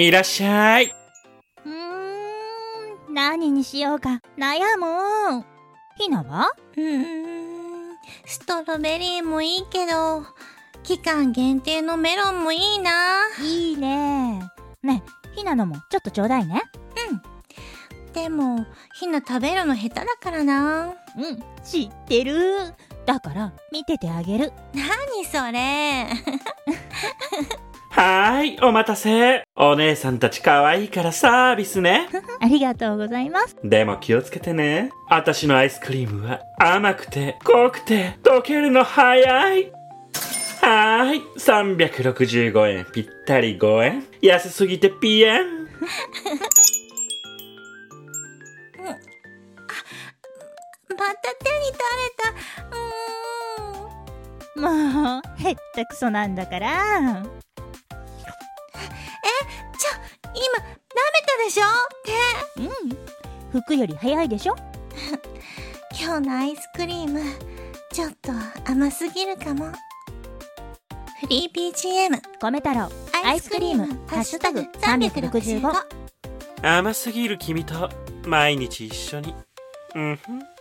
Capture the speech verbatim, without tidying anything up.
いらっしゃい。 うーん、何にしようか悩む。ひなは？ うーん、ストロベリーもいいけど、期間限定のメロンもいいな。 いいね。ねえ、ひなのもちょっとちょうだいね。 うん。でも、ひな食べるの下手だからな。 うん、知ってる。だから見ててあげる。 何それ。 はーい、お待たせ。お姉さんたち可愛いからサービスね。 ありがとうございます。 でも気をつけてね。私のアイスクリームは甘くて濃くて溶けるの早い。はーい、さんびゃくろくじゅうごえんぴったりごえん。安すぎてピエン。 また手に垂れた。うーん。 もうへったくそなんだから。 え、ちょ、今舐めたでしょ手。 うん、服より早いでしょ。 今日のアイスクリームちょっと甘すぎるかも。フリー ビージーエム米太郎アイスクリームハッシュタグさんびゃくろくじゅうご。 甘すぎる君と毎日一緒に。うんふん。